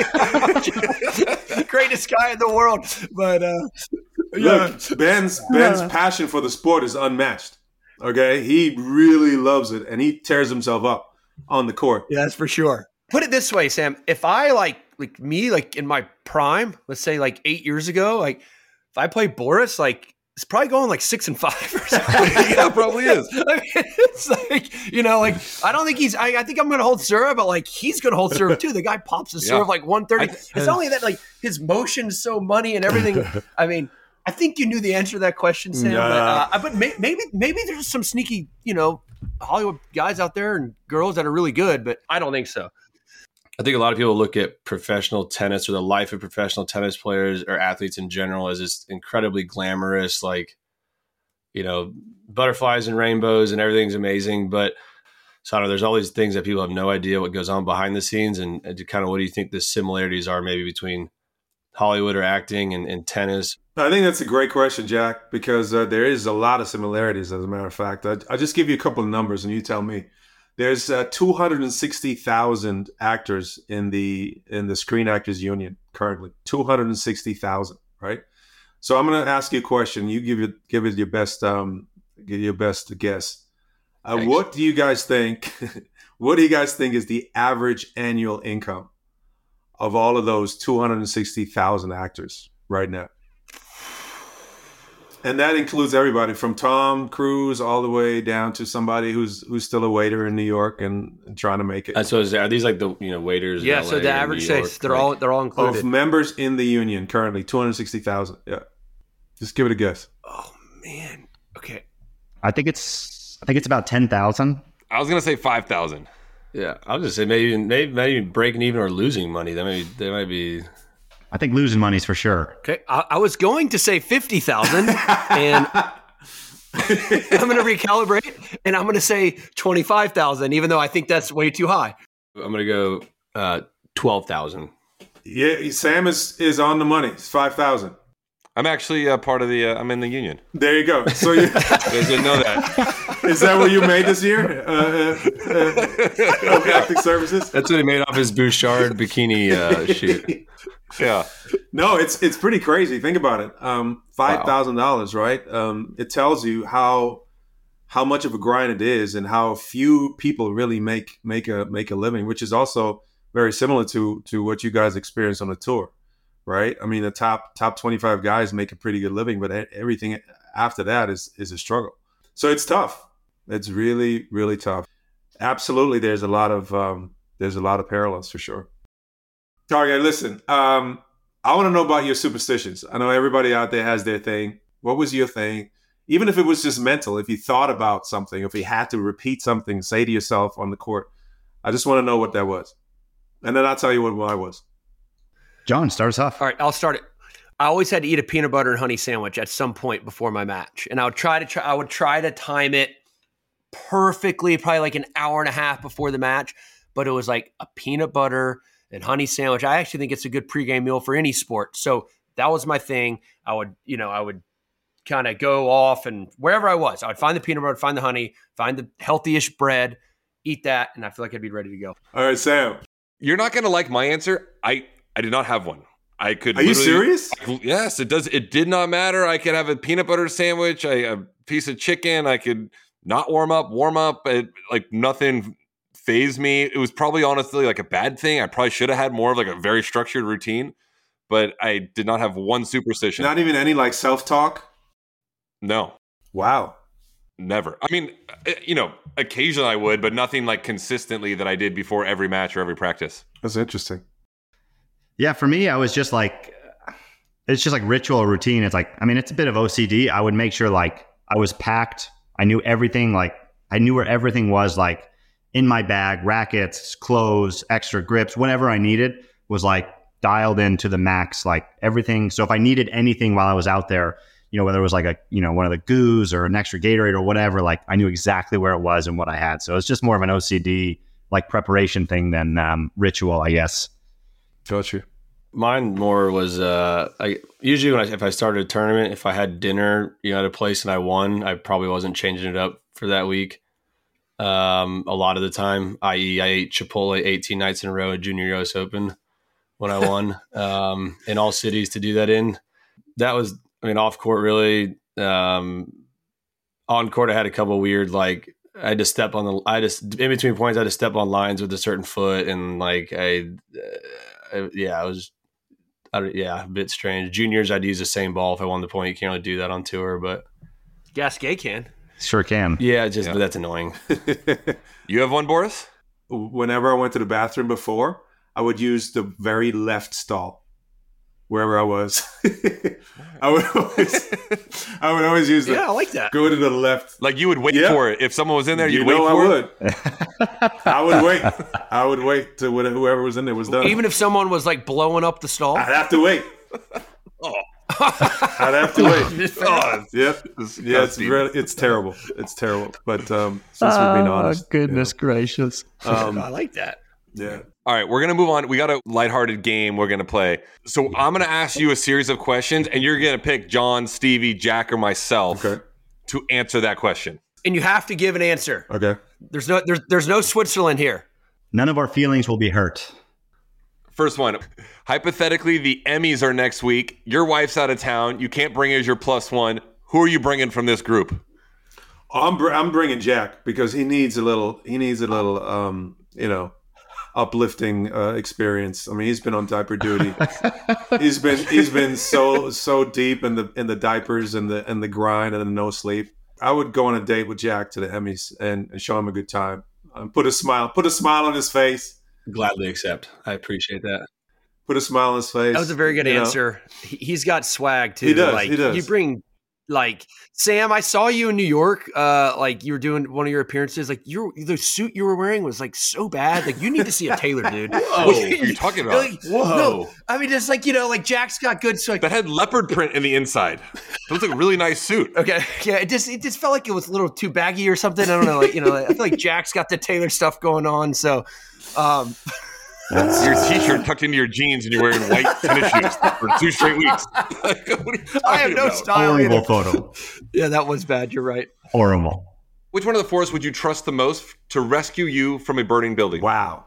Greatest guy in the world. But uh, yeah. Look, Ben's Ben's passion for the sport is unmatched. Okay, he really loves it, and he tears himself up on the court. Yeah, that's for sure. Put it this way, Sam. If I like like me, like in my prime, let's say like eight years ago, like if I play Boris, like it's probably going like six and five or something. Yeah, it probably is. I mean, it's like, you know, like I don't think he's. I, I think I'm going to hold serve, but like he's going to hold serve too. The guy pops his Yeah. serve like one thirty. I- It's only that like his motion's so money and everything. I mean, I think you knew the answer to that question, Sam. Nah. But, uh, but may, maybe maybe there's some sneaky, you know, Hollywood guys out there and girls that are really good, but I don't think so. I think a lot of people look at professional tennis or the life of professional tennis players or athletes in general as this incredibly glamorous, like, you know, butterflies and rainbows and everything's amazing. But so I don't know, there's all these things that people have no idea what goes on behind the scenes. And, and kind of what do you think the similarities are maybe between Hollywood or acting and, and tennis? I think that's a great question, Jack, because uh, there is a lot of similarities. As a matter of fact, I, I'll just give you a couple of numbers, and you tell me. There's uh, two hundred sixty thousand actors in the in the Screen Actors Union currently. two hundred sixty thousand, right? So I'm going to ask you a question. You give it give it your best um give your best guess. Uh, what do you guys think? What do you guys think is the average annual income of all of those two hundred sixty thousand actors right now? And that includes everybody from Tom Cruise all the way down to somebody who's who's still a waiter in New York and, and trying to make it. I suppose, are these like the, you know, waiters? in Yeah, L A so the and average New York, says they're like- all they're all Of included. members in the union currently, two hundred sixty thousand. Yeah. Just give it a guess. Oh man. Okay. I think it's I think it's about ten thousand. I was going to say five thousand. Yeah, I was just say maybe maybe maybe breaking even or losing money. That may they might be. I think losing money's for sure. Okay. I, I was going to say fifty thousand, and I'm going to recalibrate, and I'm going to say twenty-five thousand, even though I think that's way too high. I'm gonna go uh, twelve thousand. Yeah, Sam is is on the money. It's five thousand. I'm actually uh, part of the. Uh, I'm in the union. There you go. So you, You guys didn't know that. is that what you made this year? Uh, uh, uh, acting services. That's what he made off his Bouchard bikini uh, shoot. Yeah. No, it's it's pretty crazy. Think about it. Um, five thousand dollars, right? Um, it tells you how how much of a grind it is, and how few people really make make a make a living, which is also very similar to to what you guys experience on the tour, right? I mean, the top top twenty-five guys make a pretty good living, but everything after that is is a struggle. So it's tough. It's really really tough. Absolutely, there's a lot of um, there's a lot of parallels for sure. Target, listen, um, I want to know about your superstitions. I know everybody out there has their thing. What was your thing? Even if it was just mental, if you thought about something, if you had to repeat something, say to yourself on the court, I just want to know what that was. And then I'll tell you what mine was. John, start us off. All right, I'll start it. I always had to eat a peanut butter and honey sandwich at some point before my match. And I would try to try, I would try to time it perfectly, probably like an hour and a half before the match. But it was like a peanut butter and honey sandwich. I actually think it's a good pregame meal for any sport. So that was my thing. I would, you know, I would kind of go off, and wherever I was, I would find the peanut butter, find the honey, find the healthy-ish bread, eat that, and I feel like I'd be ready to go. All right, Sam. You're not going to like my answer. I, I did not have one. I could. Are you serious? Yes, it does. It did not matter. I could have a peanut butter sandwich, a, a piece of chicken. I could not warm up, warm up. It, like nothing phased me. It was probably honestly like a bad thing. I probably should have had more of like a very structured routine, but I did not have one superstition. Not even any like self-talk? No. Wow. Never. I mean, you know, occasionally I would, but nothing like consistently that I did before every match or every practice. That's interesting. Yeah, for me, I was just like, it's just like ritual or routine. It's like, I mean, it's a bit of O C D. I would make sure like I was packed. I knew everything. Like I knew where everything was, like in my bag, rackets, clothes, extra grips, whatever I needed was like dialed in to the max, like everything. So if I needed anything while I was out there, you know, whether it was like a, you know, one of the goos or an extra Gatorade or whatever, like I knew exactly where it was and what I had. So it's just more of an O C D like preparation thing than um, ritual, I guess. Got you. Mine more was uh, I usually when I, if I started a tournament, if I had dinner, you know, at a place and I won, I probably wasn't changing it up for that week. Um, a lot of the time, that is, I ate Chipotle eighteen nights in a row at Junior U S Open when I won um, in all cities to do that in. That was, I mean, off court really. Um, on court, I had a couple weird like I had to step on the. I just in between points, I had to step on lines with a certain foot, and like I, uh, I yeah, I was. I, yeah, a bit strange. Juniors, I'd use the same ball if I won the point. You can't really do that on tour, but Gasquet can. Sure can. Yeah, just Yeah. But that's annoying. You have one, Boris? Whenever I went to the bathroom before, I would use the very left stall wherever I was. I would always, I would always use the Yeah, I like that. go to the left. Like you would wait Yeah. for it. If someone was in there, You you'd know wait I for would. it. I would wait. I would wait till whatever- whoever was in there was done. Even if someone was like blowing up the stall. I'd have to wait. I'd have to wait. Oh, Yep. Yeah, it's really, it's terrible. It's terrible. But um, since we're being honest, Goodness gracious. um, I like that. yeah. All right, we're going to move on. We got a lighthearted game we're going to play. So I'm going to ask you a series of questions, and you're going to pick John, Stevie, Jack, or myself Okay. to answer that question. And you have to give an answer. Okay. There's no there's there's no Switzerland here. None of our feelings will be hurt. First one. Hypothetically, the Emmys are next week. Your wife's out of town. You can't bring as your plus one. Who are you bringing from this group? I'm br- I'm bringing Jack because he needs a little. He needs a little. Um, you know. uplifting uh, experience. I mean, he's been on diaper duty. he's been he's been so so deep in the in the diapers and the and the grind and the no sleep. I would go on a date with Jack to the Emmys and, and show him a good time. Um, put a smile, put a smile on his face. Gladly accept. I appreciate that. Put a smile on his face. That was a very good you know. answer. He, he's got swag too. He does, Like, he does. You bring Like, Sam, I saw you in New York. Uh, like you were doing one of your appearances. Like you, the suit you were wearing was like so bad. Like you need to see a tailor, dude. Whoa, what are you talking about? Like, Whoa. No, I mean, just like, you know, like Jack's got good. So like, That had leopard print in the inside. It looks like a really nice suit. okay, yeah, it just it just felt like it was a little too baggy or something. I don't know. Like, you know, I feel like Jack's got the tailor stuff going on. So, um, your t-shirt tucked into your jeans and you're wearing white tennis shoes for two straight weeks. Like, what are you talking I have no about? style. Horrible Either. photo. Yeah, that was bad. You're right. Horrible. Which one of the four would you trust the most to rescue you from a burning building? Wow.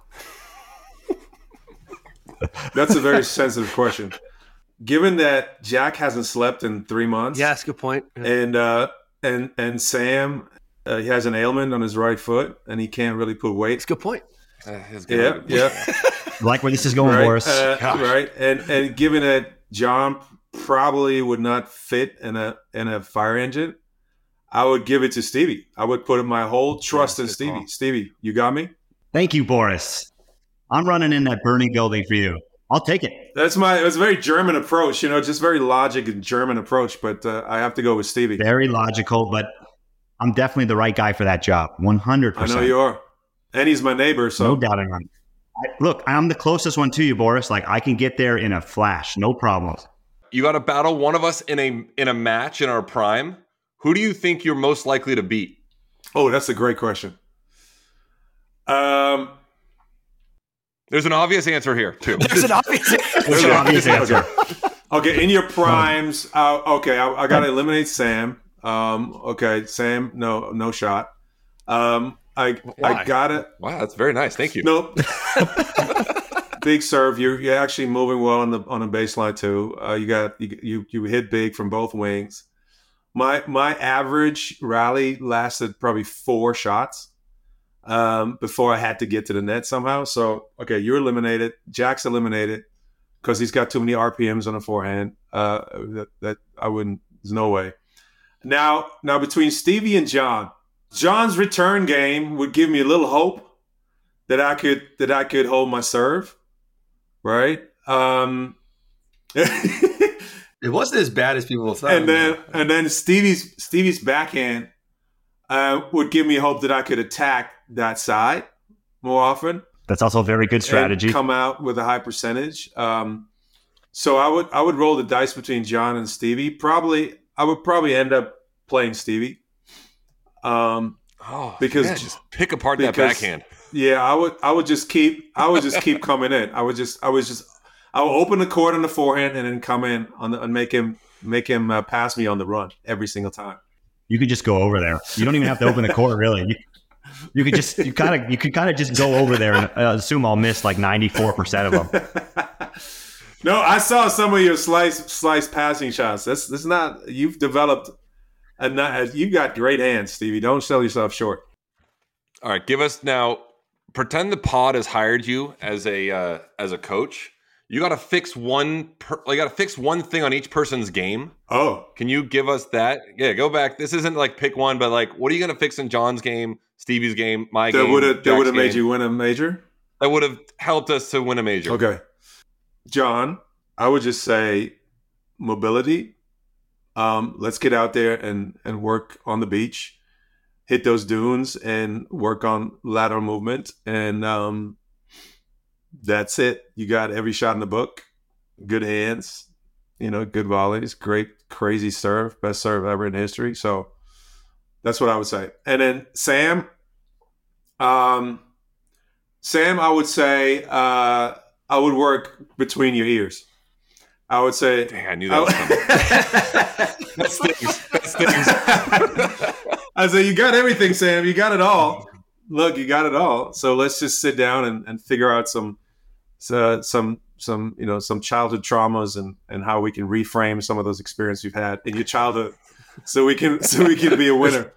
That's a very sensitive question. Given that Jack hasn't slept in three months, Yeah, that's a good point. Yeah. and uh, and and Sam, uh, he has an ailment on his right foot, and he can't really put weight. That's a good point. Uh, it's Yeah, good. yeah, Like where this is going, right, Boris. uh, Gosh. right. And and given that John probably would not fit in a in a fire engine, I would give it to Stevie. I would put my whole trust Yeah, in good Stevie. call. Stevie, you got me? Thank you, Boris. I'm running in that burning building for you. I'll take it. That's my. It was a very German approach, you know, just very logic and German approach. But uh, I have to go with Stevie. Very logical, but I'm definitely the right guy for that job. one hundred I percent. know you are, and he's my neighbor. So No doubting on it. I, look, I'm the closest one to you, Boris. Like, I can get there in a flash. No problem. You got to battle one of us in a in a match in our prime. Who do you think you're most likely to beat? oh, that's a great question. Um, There's an obvious answer here too. There's an obvious. There's an obvious answer. okay, in your primes, uh, okay, I, I got to eliminate Sam. Um, okay, Sam, no, no shot. Um, I Why? I got it. Wow, that's very nice. Thank you. No. Big serve. You're you're actually moving well on the on the baseline too. Uh, you got you, you you hit big from both wings. My my average rally lasted probably four shots um, before I had to get to the net somehow. So okay, you're eliminated. Jack's eliminated because he's got too many R P Ms on the forehand. Uh, that, that I wouldn't. There's no way. Now now between Stevie and John, John's return game would give me a little hope that I could that I could hold my serve, right? Um, It wasn't as bad as people thought. and then and then Stevie's Stevie's backhand uh, would give me hope that I could attack that side more often. That's also a very good strategy. And come out with a high percentage. Um, so I would I would roll the dice between John and Stevie. Probably I would probably end up playing Stevie. Um, Oh, Because- yeah, just pick apart that because- backhand. Yeah, I would. I would just keep. I would just keep coming in. I would just. I was just. I would open the court on the forehand and then come in on the and make him make him uh, pass me on the run every single time. You could just go over there. You don't even have to open the court, really. You, you could just you kind of you could kind of just go over there and uh, assume I'll miss like ninety-four percent of them. No, I saw some of your slice slice passing shots. That's that's not. You've developed. A, not, you got great hands, Stevie. Don't sell yourself short. All right, give us now. Pretend the pod has hired you as a uh, as a coach. You got to fix one. Per, you got to fix one thing on each person's game. Oh, Can you give us that? Yeah, go back. This isn't like pick one, but like, what are you going to fix in John's game, Stevie's game, my that game? would have that Jack's would have made game? you win a major. That would have helped us to win a major. Okay, John, I would just say mobility. Um, let's get out there and and work on the beach, hit those dunes, and work on lateral movement. And um, that's it. You got every shot in the book. Good hands, you know, good volleys, great crazy serve, best serve ever in history. So that's what I would say. And then Sam, um, Sam, I would say uh, I would work between your ears. I would say. Dang, I knew that was coming. That stings. That stings. I say you got everything, Sam. You got it all. Look, you got it all. So let's just sit down and, and figure out some, uh, some, some, you know, some childhood traumas and, and how we can reframe some of those experiences you've had in your childhood, so we can so we can be a winner.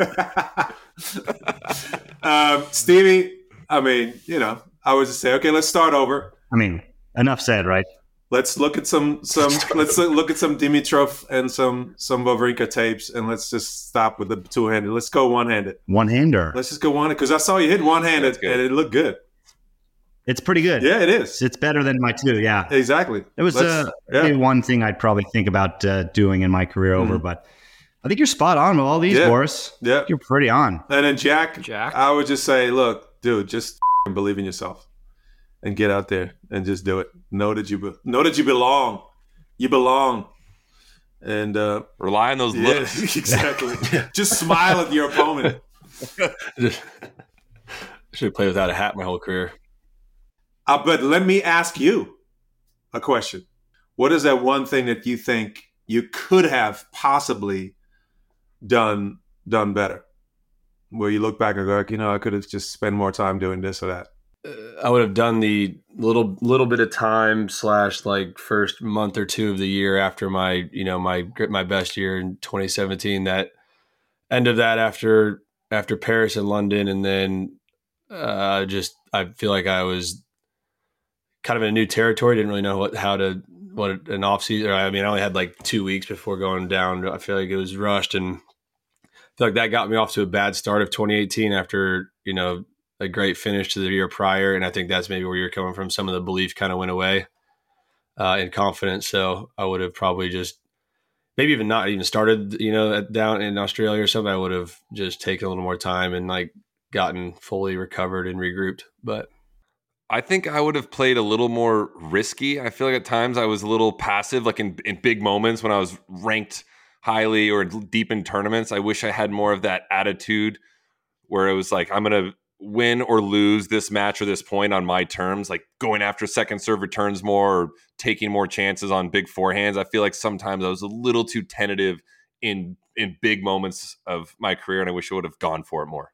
um, Stevie, I mean, you know, I would just say, okay, let's start over. I mean, enough said, right? Let's look at some some. Let's look at some Dimitrov and some some Wawrinka tapes, and let's just stop with the two handed. Let's go one handed. One hander. Let's just go one handed because I saw you hit one handed That's good. and it looked good. It's pretty good. Yeah, it It's, is it's better than my two. Yeah. exactly. It was Let's- uh, yeah. maybe one thing I'd probably think about uh, doing in my career over, Mhm. but I think you're spot on with all these, Yeah. Boris. Yeah. You're pretty on. And then Jack, Jack? I would just say, look, dude, just f***ing believe in yourself and get out there and just do it. Know that you be- know that you belong. You belong. And uh, Rely on those yeah, looks. exactly. Just smile at your opponent. Should play without a hat my whole career. Uh, but let me ask you a question. What is that one thing that you think you could have possibly done done better? Where you look back and go, like, you know, I could have just spent more time doing this or that. Uh, I would have done the little little bit of time slash like first month or two of the year after my you know my my best year in twenty seventeen. That end of that after after Paris and London, and then uh, just I feel like I was kind of in a new territory. Didn't really know what how to what an off season. I mean, I only had like two weeks before going down. I feel like it was rushed, and I feel like that got me off to a bad start of twenty eighteen after you know. a great finish to the year prior. And I think that's maybe where you're coming from. Some of the belief kind of went away uh, and confidence. So I would have probably just maybe even not even started, you know, at, down in Australia or something. I would have just taken a little more time and like gotten fully recovered and regrouped. But I think I would have played a little more risky. I feel like at times I was a little passive, like in, in big moments when I was ranked highly or deep in tournaments. I wish I had more of that attitude where it was like, I'm going to win or lose this match or this point on my terms, like going after second serve returns more or taking more chances on big forehands. I feel like sometimes I was a little too tentative in in big moments of my career, and I wish I would have gone for it more.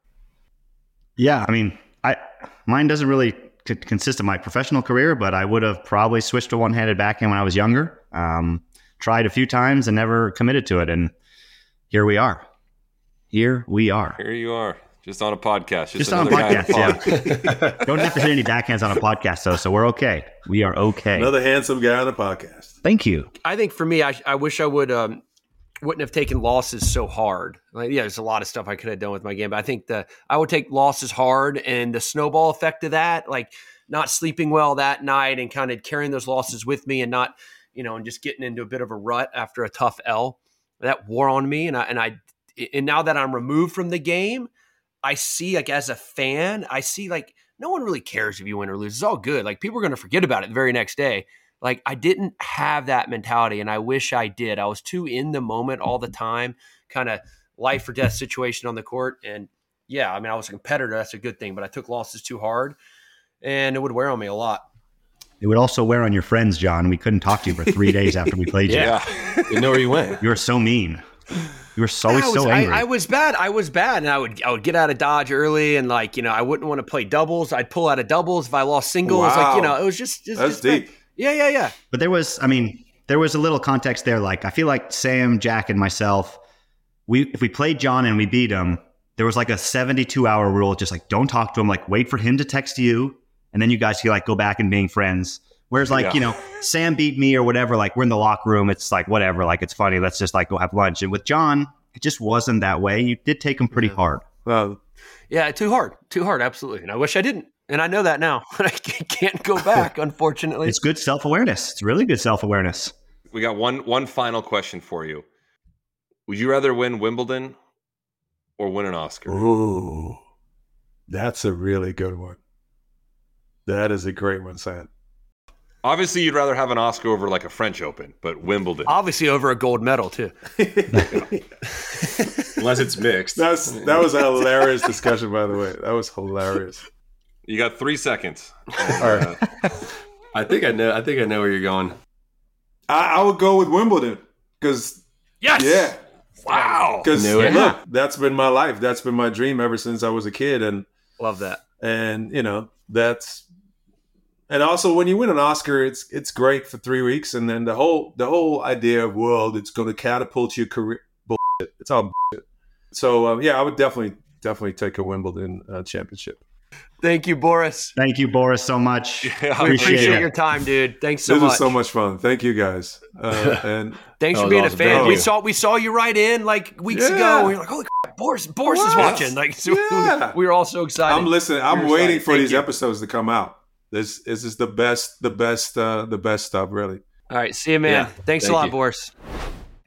Yeah, I mean, I mine doesn't really c- consist of my professional career, but I would have probably switched to one-handed backhand when I was younger. Um, tried a few times and never committed to it, and here we are. Here we are. Here you are. Just on a podcast. Just, Just on a another guy podcast, yeah. Don't have to hit any backhands on a podcast, though, so we're okay. We are okay. Another handsome guy on the podcast. Thank you. I think for me, I, I wish I would um, wouldn't have taken losses so hard. Like, yeah, there's a lot of stuff I could have done with my game, but I think the I would take losses hard, and the snowball effect of that, like not sleeping well that night and kind of carrying those losses with me, and not, you know, and just getting into a bit of a rut after a tough L, that wore on me. And I and I and now that I'm removed from the game, I see, like, as a fan, I see, like, no one really cares if you win or lose. It's all good. Like, people are going to forget about it the very next day. Like, I didn't have that mentality, and I wish I did. I was too in the moment all the time, kind of life or death situation on the court. And, yeah, I mean, I was a competitor. That's a good thing. But I took losses too hard, and it would wear on me a lot. It would also wear on your friends, John. We couldn't talk to you for three days after we played you. yeah, didn't know where you went. You were so mean. You were always I was, so angry. I, I was bad. I was bad, and I would I would get out of dodge early, and like you know, I wouldn't want to play doubles. I'd pull out of doubles if I lost singles. Wow. Like you know, it was just, just That's just bad. deep. Yeah, yeah, yeah. But there was, I mean, there was a little context there. Like, I feel like Sam, Jack, and myself, we if we played John and we beat him, there was like a seventy-two hour rule. Just like, don't talk to him. Like, wait for him to text you, and then you guys can like go back and being friends. Whereas like, Yeah. you know, Sam beat me or whatever. Like, we're in the locker room. It's like, whatever. Like, it's funny. Let's just like go have lunch. And with John, it just wasn't that way. You did take him pretty Yeah. hard. Well, Yeah, too hard, too hard, absolutely. And I wish I didn't. And I know that now. I can't go back, unfortunately. It's good self-awareness. It's really good self-awareness. We got one one final question for you. Would you rather win Wimbledon or win an Oscar? ooh, that's a really good one. That is a great one, Sam. Obviously, you'd rather have an Oscar over like a French Open, but Wimbledon. Obviously over a gold medal, too. Unless it's mixed. That's that was a hilarious discussion, by the way. That was hilarious. You got three seconds. All right. I think I know. I think I know where you're going. I, I would go with Wimbledon because Yes! yeah, Wow. because Knew it. look, that's been my life. That's been my dream ever since I was a kid, and Love that. and you know that's and also when you win an Oscar, it's it's great for three weeks, and then the whole the whole idea of world, it's going to catapult your career. Bullshit. It's all bullshit. So um, yeah, I would definitely definitely take a Wimbledon uh, championship. Thank you, Boris. Thank you, Boris, so much. Yeah, We Appreciate appreciate it. your time, dude. Thanks so this much. was so much fun. Thank you guys. Uh, and Thanks That for was being awesome. a fan. Thank We you. saw we saw you right in like weeks Yeah. ago. We were like, holy crap, Boris, Boris is Yes. watching. Like so Yeah. we were all so excited. I'm listening. I'm You're waiting excited. for Thank these you. episodes to come out. This, this is the best, the best, uh, the best stuff, really. All right, see you, man. Yeah, Thanks thank a lot, you. Boris.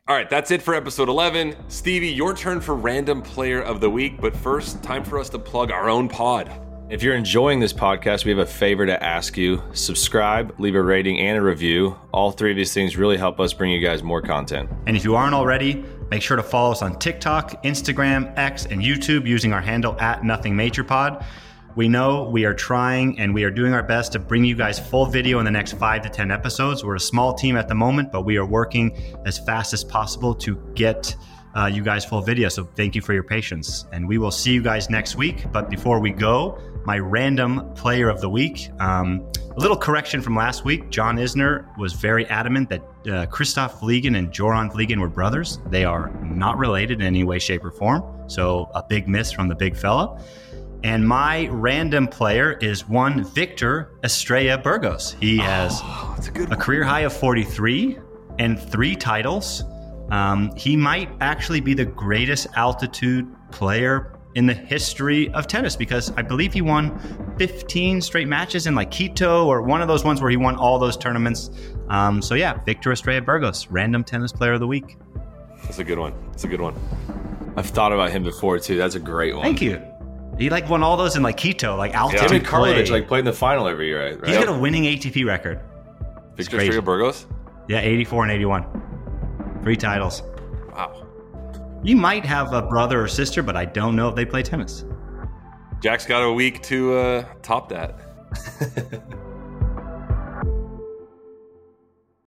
All right, that's it for episode eleven. Stevie, your turn for random player of the week. But first, time for us to plug our own pod. If you're enjoying this podcast, we have a favor to ask you. Subscribe, leave a rating, and a review. All three of these things really help us bring you guys more content. And if you aren't already, make sure to follow us on TikTok, Instagram, X, and YouTube using our handle at Nothing Major Pod. We know we are trying and we are doing our best to bring you guys full video in the next five to ten episodes. We're a small team at the moment, but we are working as fast as possible to get uh, you guys full video. So thank you for your patience. And we will see you guys next week. But before we go, my random player of the week. Um, a little correction from last week. John Isner was very adamant that uh, Christoph Vliegen and Joran Vliegen were brothers. They are not related in any way, shape, or form. So a big miss from the big fella. And my random player is one Victor Estrella Burgos. He has Oh, that's a good a one. career high of forty-three and three titles. Um, he might actually be the greatest altitude player in the history of tennis because I believe he won fifteen straight matches in like Quito or one of those ones where he won all those tournaments. Um, so yeah, Victor Estrella Burgos, random tennis player of the week. That's a good one. That's a good one. I've thought about him before, too. That's a great one. Thank you. He like won all those in like Quito, like altitude Him and play. Karlovic like played in the final every year, right? He's got a winning A T P record. Victor crazy. Estrella Burgos? Yeah, eighty-four and eighty-one. Three titles. Wow. You might have a brother or sister, but I don't know if they play tennis. Jack's got a week to uh, top that.